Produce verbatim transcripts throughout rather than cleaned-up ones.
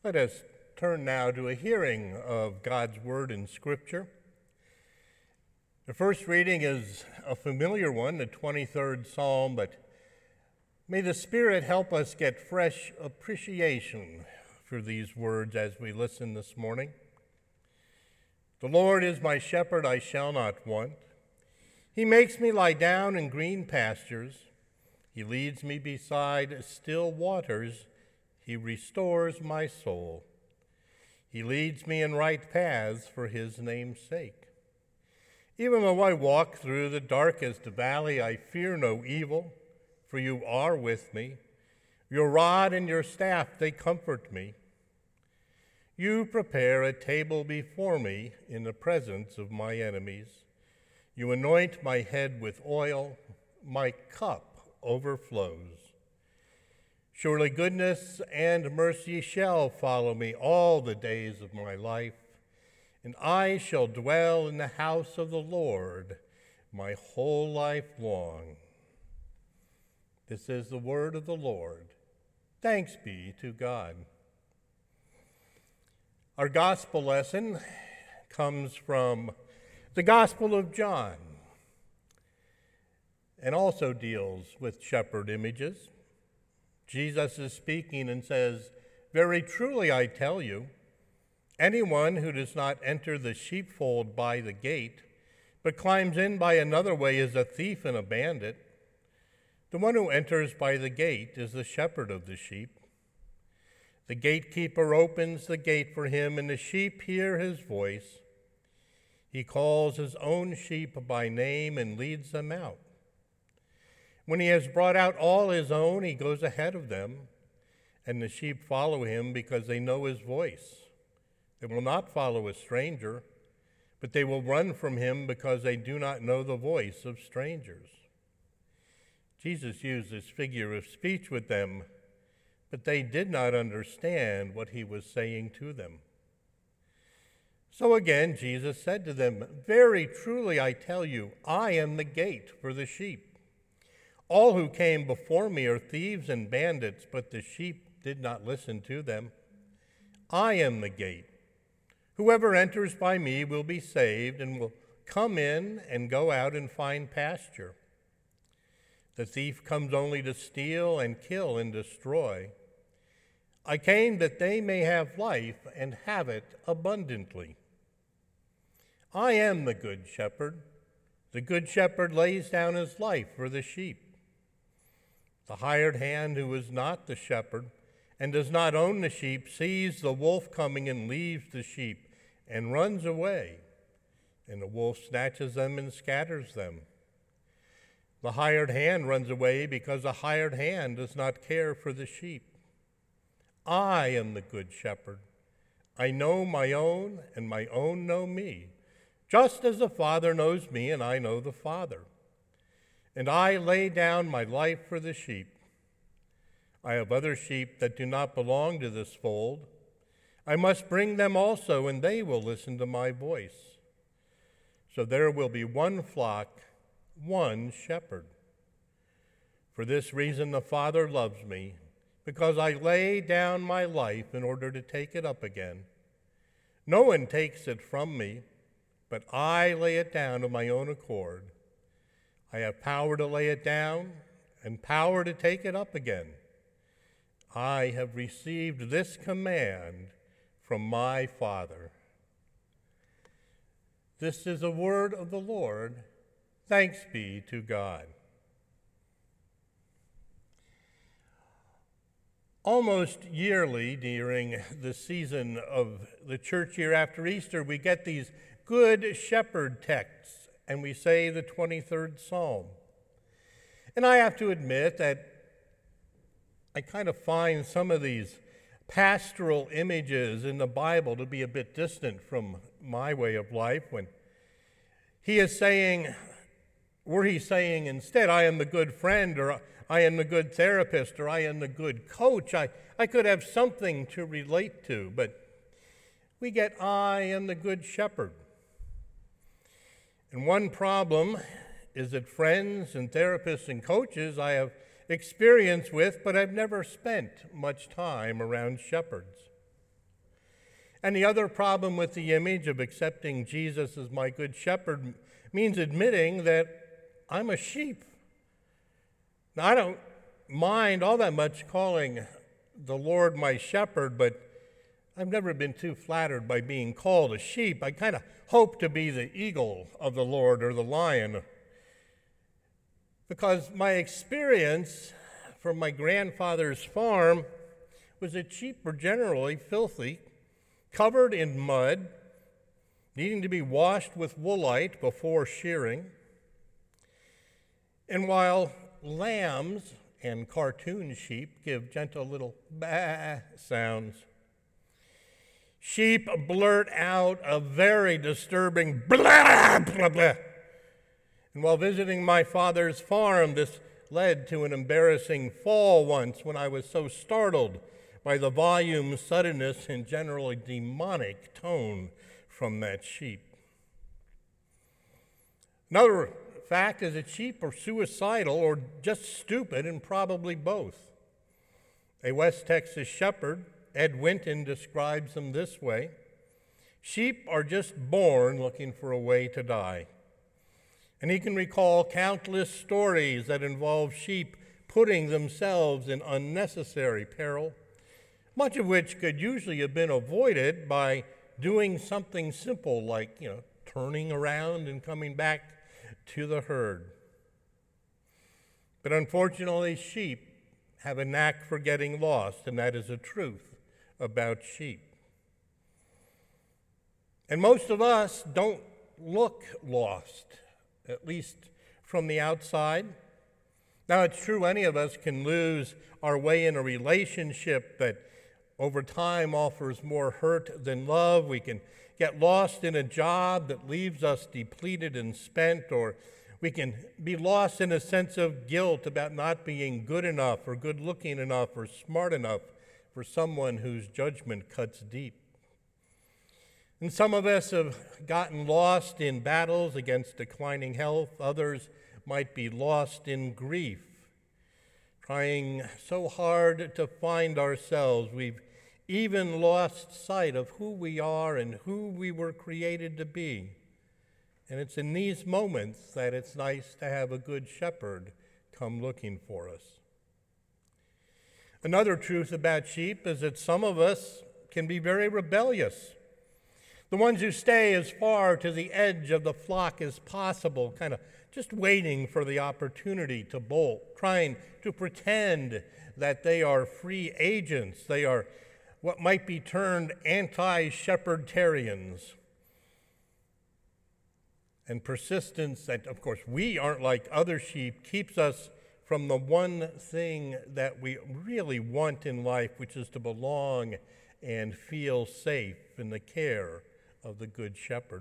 Let us turn now to a hearing of God's Word in Scripture. The first reading is a familiar one, the twenty-third Psalm, but may the Spirit help us get fresh appreciation for these words as we listen this morning. The Lord is my shepherd, I shall not want. He makes me lie down in green pastures. He leads me beside still waters. He restores my soul. He leads me in right paths for his name's sake. Even though I walk through the darkest valley, I fear no evil, for you are with me. Your rod and your staff, they comfort me. You prepare a table before me in the presence of my enemies. You anoint my head with oil, my cup overflows. Surely goodness and mercy shall follow me all the days of my life, and I shall dwell in the house of the Lord my whole life long. This is the word of the Lord. Thanks be to God. Our gospel lesson comes from the Gospel of John and also deals with shepherd images. Jesus is speaking and says, "Very truly I tell you, anyone who does not enter the sheepfold by the gate, but climbs in by another way is a thief and a bandit. The one who enters by the gate is the shepherd of the sheep. The gatekeeper opens the gate for him, and the sheep hear his voice. He calls his own sheep by name and leads them out. When he has brought out all his own, he goes ahead of them, and the sheep follow him because they know his voice. They will not follow a stranger, but they will run from him because they do not know the voice of strangers." Jesus used this figure of speech with them, but they did not understand what he was saying to them. So again, Jesus said to them, "Very truly I tell you, I am the gate for the sheep. All who came before me are thieves and bandits, but the sheep did not listen to them. I am the gate. Whoever enters by me will be saved and will come in and go out and find pasture. The thief comes only to steal and kill and destroy. I came that they may have life and have it abundantly. I am the good shepherd. The good shepherd lays down his life for the sheep. The hired hand who is not the shepherd and does not own the sheep sees the wolf coming and leaves the sheep and runs away, and the wolf snatches them and scatters them. The hired hand runs away because the hired hand does not care for the sheep. I am the good shepherd. I know my own, and my own know me, just as the Father knows me, and I know the Father. And I lay down my life for the sheep. I have other sheep that do not belong to this fold. I must bring them also, and they will listen to my voice. So there will be one flock, one shepherd. For this reason the Father loves me, because I lay down my life in order to take it up again. No one takes it from me, but I lay it down of my own accord. I have power to lay it down and power to take it up again. I have received this command from my Father." This is a word of the Lord. Thanks be to God. Almost yearly during the season of the church year after Easter, we get these Good Shepherd texts, and we say the twenty-third Psalm. And I have to admit that I kind of find some of these pastoral images in the Bible to be a bit distant from my way of life. When he is saying, were he saying instead, I am the good friend, or I am the good therapist, or I am the good coach, I, I could have something to relate to, but we get, I am the good shepherd. And one problem is that friends and therapists and coaches I have experience with, but I've never spent much time around shepherds. And the other problem with the image of accepting Jesus as my good shepherd means admitting that I'm a sheep. Now, I don't mind all that much calling the Lord my shepherd, but I've never been too flattered by being called a sheep. I kind of hope to be the eagle of the Lord or the lion, because my experience from my grandfather's farm was that sheep were generally filthy, covered in mud, needing to be washed with woolite before shearing. And while lambs and cartoon sheep give gentle little bah sounds, sheep blurt out a very disturbing blah, blah, blah. And while visiting my father's farm, this led to an embarrassing fall once when I was so startled by the volume, suddenness, and generally demonic tone from that sheep. Another fact is that sheep are suicidal or just stupid, and probably both. A West Texas shepherd, Ed Winton, describes them this way: sheep are just born looking for a way to die. And he can recall countless stories that involve sheep putting themselves in unnecessary peril, much of which could usually have been avoided by doing something simple like, you know, turning around and coming back to the herd. But unfortunately, sheep have a knack for getting lost, and that is a truth about sheep. And most of us don't look lost, at least from the outside. Now, it's true any of us can lose our way in a relationship that over time offers more hurt than love. We can get lost in a job that leaves us depleted and spent, or we can be lost in a sense of guilt about not being good enough or good looking enough or smart enough for someone whose judgment cuts deep. And some of us have gotten lost in battles against declining health. Others might be lost in grief, trying so hard to find ourselves. We've even lost sight of who we are and who we were created to be. And it's in these moments that it's nice to have a good shepherd come looking for us. Another truth about sheep is that some of us can be very rebellious. The ones who stay as far to the edge of the flock as possible, kind of just waiting for the opportunity to bolt, trying to pretend that they are free agents. They are what might be termed anti-shepherdtarians. And persistence that, of course, we aren't like other sheep, keeps us from the one thing that we really want in life, which is to belong and feel safe in the care of the Good Shepherd.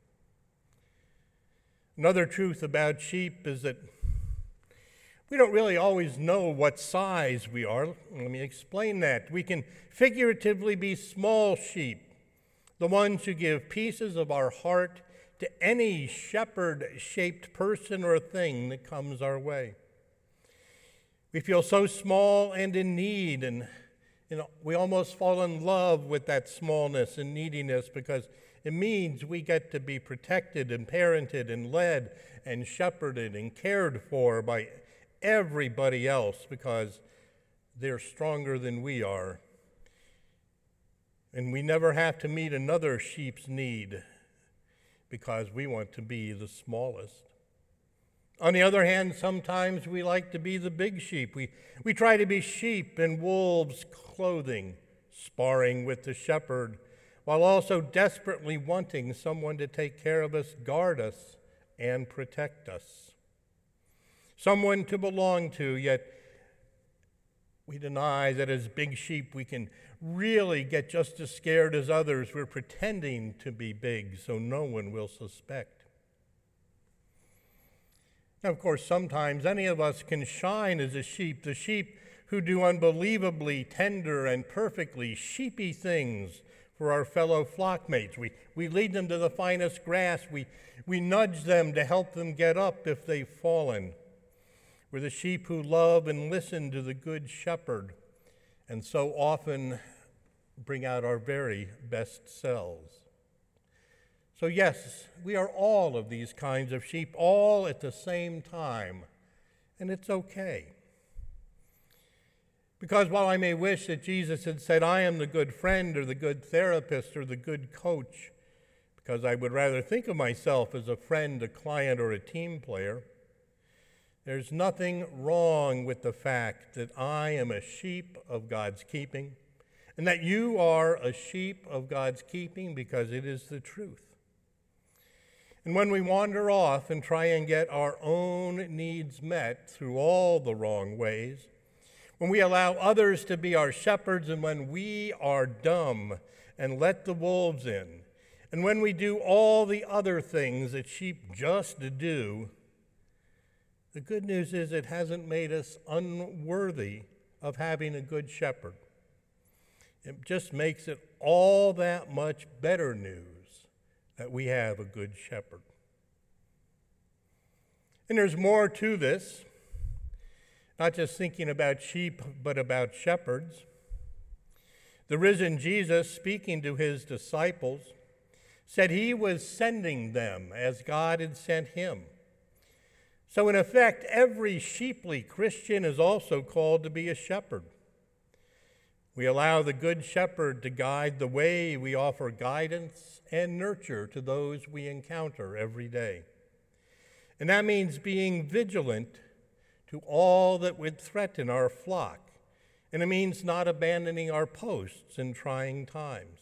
Another truth about sheep is that we don't really always know what size we are. Let me explain that. We can figuratively be small sheep, the ones who give pieces of our heart to any shepherd-shaped person or thing that comes our way. We feel so small and in need, and you know, we almost fall in love with that smallness and neediness because it means we get to be protected and parented and led and shepherded and cared for by everybody else because they're stronger than we are. And we never have to meet another sheep's need because we want to be the smallest. On the other hand, sometimes we like to be the big sheep. We, we try to be sheep in wolves' clothing, sparring with the shepherd, while also desperately wanting someone to take care of us, guard us, and protect us. Someone to belong to, yet we deny that as big sheep we can really get just as scared as others. We're pretending to be big so no one will suspect. Now, of course, sometimes any of us can shine as a sheep, the sheep who do unbelievably tender and perfectly sheepy things for our fellow flockmates. We, we lead them to the finest grass. We, we nudge them to help them get up if they've fallen. We're the sheep who love and listen to the Good Shepherd, and so often bring out our very best selves. So yes, we are all of these kinds of sheep, all at the same time, and it's okay. Because while I may wish that Jesus had said, I am the good friend or the good therapist or the good coach, because I would rather think of myself as a friend, a client, or a team player, there's nothing wrong with the fact that I am a sheep of God's keeping, and that you are a sheep of God's keeping, because it is the truth. And when we wander off and try and get our own needs met through all the wrong ways, when we allow others to be our shepherds, and when we are dumb and let the wolves in, and when we do all the other things that sheep just do, the good news is it hasn't made us unworthy of having a good shepherd. It just makes it all that much better news that we have a good shepherd. And there's more to this, not just thinking about sheep, but about shepherds. The risen Jesus, speaking to his disciples, said he was sending them as God had sent him. So in effect, every sheeply Christian is also called to be a shepherd. We allow the good shepherd to guide the way. We offer guidance and nurture to those we encounter every day. And that means being vigilant to all that would threaten our flock. And it means not abandoning our posts in trying times.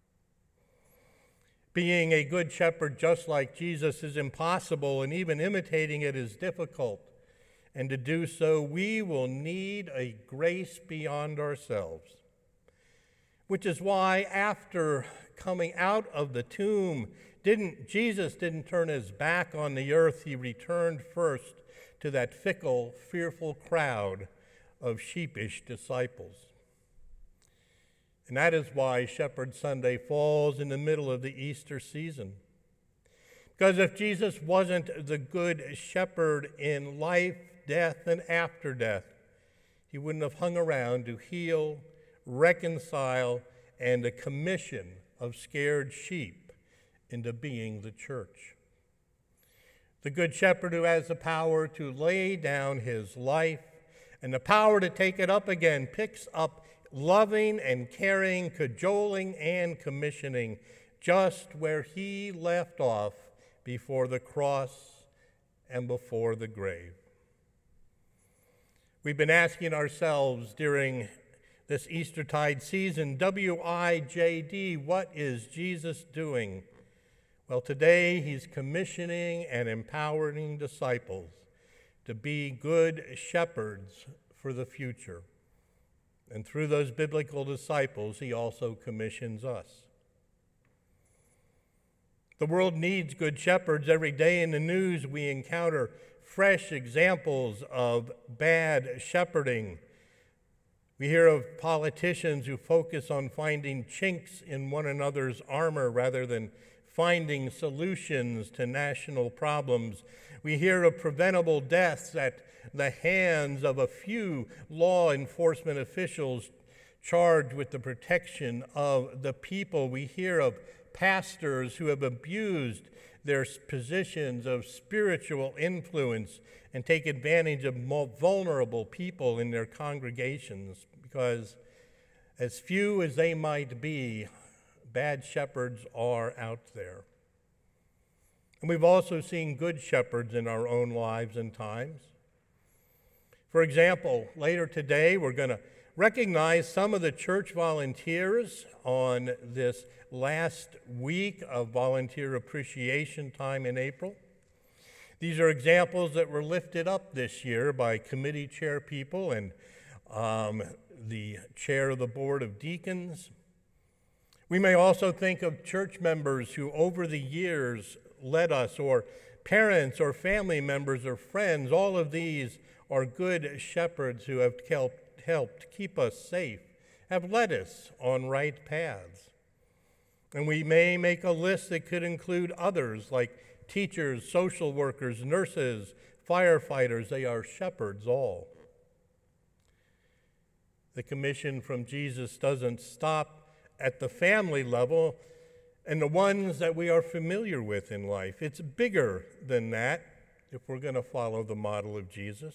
Being a good shepherd just like Jesus is impossible, and even imitating it is difficult. And to do so, we will need a grace beyond ourselves. Which is why after coming out of the tomb, didn't Jesus didn't turn his back on the earth. He returned first to that fickle, fearful crowd of sheepish disciples. And that is why Shepherd Sunday falls in the middle of the Easter season. Because if Jesus wasn't the good shepherd in life, death, and after death, he wouldn't have hung around to heal, reconcile, and a commission of scared sheep into being the church. The good shepherd who has the power to lay down his life and the power to take it up again picks up loving and caring, cajoling and commissioning just where he left off before the cross and before the grave. We've been asking ourselves during this Eastertide season, W I J D, what is Jesus doing? Well, today he's commissioning and empowering disciples to be good shepherds for the future. And through those biblical disciples, he also commissions us. The world needs good shepherds. Every day in the news we encounter fresh examples of bad shepherding. We hear of politicians who focus on finding chinks in one another's armor rather than finding solutions to national problems. We hear of preventable deaths at the hands of a few law enforcement officials charged with the protection of the people. We hear of pastors who have abused their positions of spiritual influence and take advantage of more vulnerable people in their congregations, because as few as they might be, bad shepherds are out there. And we've also seen good shepherds in our own lives and times. For example, later today we're going to recognize some of the church volunteers on this last week of Volunteer Appreciation Time in April. These are examples that were lifted up this year by committee chair people and um, the chair of the Board of Deacons. We may also think of church members who over the years led us, or parents or family members or friends. All of these are good shepherds who have helped, helped keep us safe, have led us on right paths. And we may make a list that could include others like teachers, social workers, nurses, firefighters. They are shepherds all. The commission from Jesus doesn't stop at the family level and the ones that we are familiar with in life. It's bigger than that if we're going to follow the model of Jesus.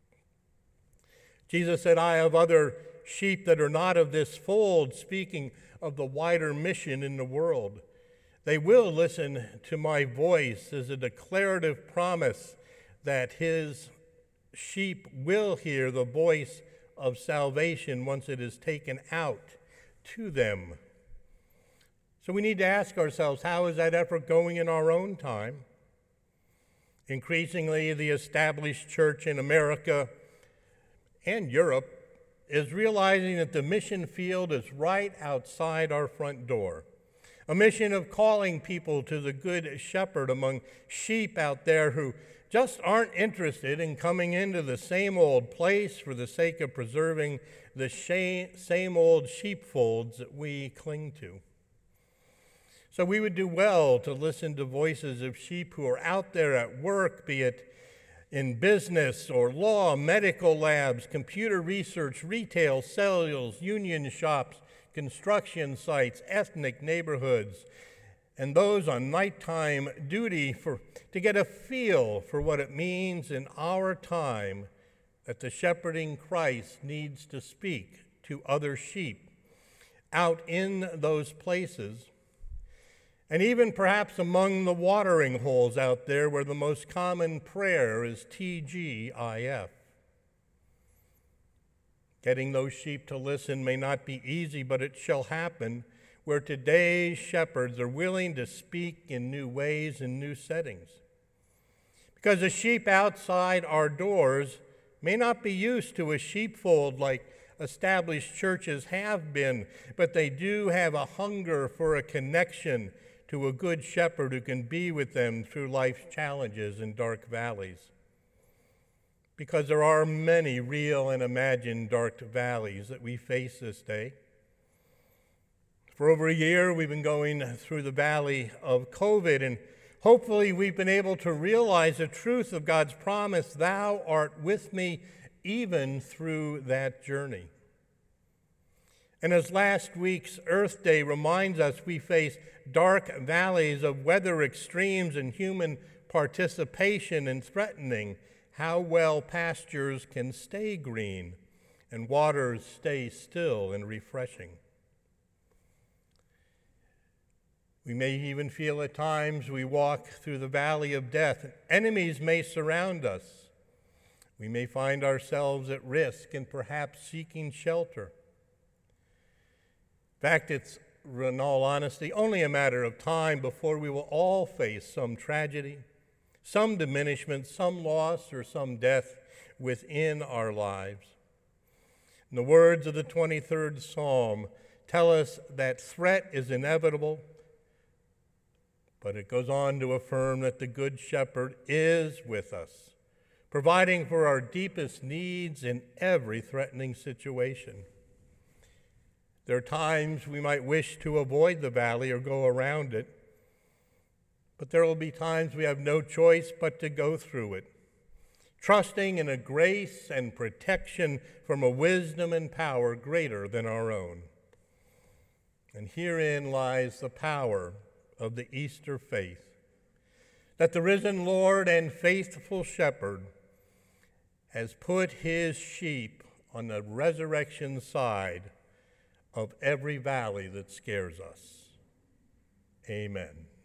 Jesus said, I have other sheep that are not of this fold, speaking of the wider mission in the world. They will listen to my voice as a declarative promise that his sheep will hear the voice of salvation once it is taken out to them. So we need to ask ourselves, how is that effort going in our own time? Increasingly, the established church in America and Europe is realizing that the mission field is right outside our front door. A mission of calling people to the good shepherd among sheep out there who just aren't interested in coming into the same old place for the sake of preserving the same old sheepfolds that we cling to. So we would do well to listen to voices of sheep who are out there at work, be it in business or law, medical labs, computer research, retail, sales, union shops, construction sites, ethnic neighborhoods, and those on nighttime duty for, to get a feel for what it means in our time that the shepherding Christ needs to speak to other sheep out in those places, and even perhaps among the watering holes out there where the most common prayer is T G I F. Getting those sheep to listen may not be easy, but it shall happen where today's shepherds are willing to speak in new ways and new settings. Because the sheep outside our doors may not be used to a sheepfold like established churches have been, but they do have a hunger for a connection to a good shepherd who can be with them through life's challenges and dark valleys. Because there are many real and imagined dark valleys that we face this day. For over a year, we've been going through the valley of COVID, and hopefully we've been able to realize the truth of God's promise, thou art with me even through that journey. And as last week's Earth Day reminds us, we face dark valleys of weather extremes and human participation in threatening how well pastures can stay green and waters stay still and refreshing. We may even feel at times we walk through the valley of death. Enemies may surround us. We may find ourselves at risk and perhaps seeking shelter. In fact, it's, in all honesty, only a matter of time before we will all face some tragedy, some diminishment, some loss, or some death within our lives. And the words of the twenty-third Psalm tell us that threat is inevitable, but it goes on to affirm that the Good Shepherd is with us, providing for our deepest needs in every threatening situation. There are times we might wish to avoid the valley or go around it, but there will be times we have no choice but to go through it, trusting in a grace and protection from a wisdom and power greater than our own. And herein lies the power of the Easter faith, that the risen Lord and faithful shepherd has put his sheep on the resurrection side of every valley that scares us. Amen.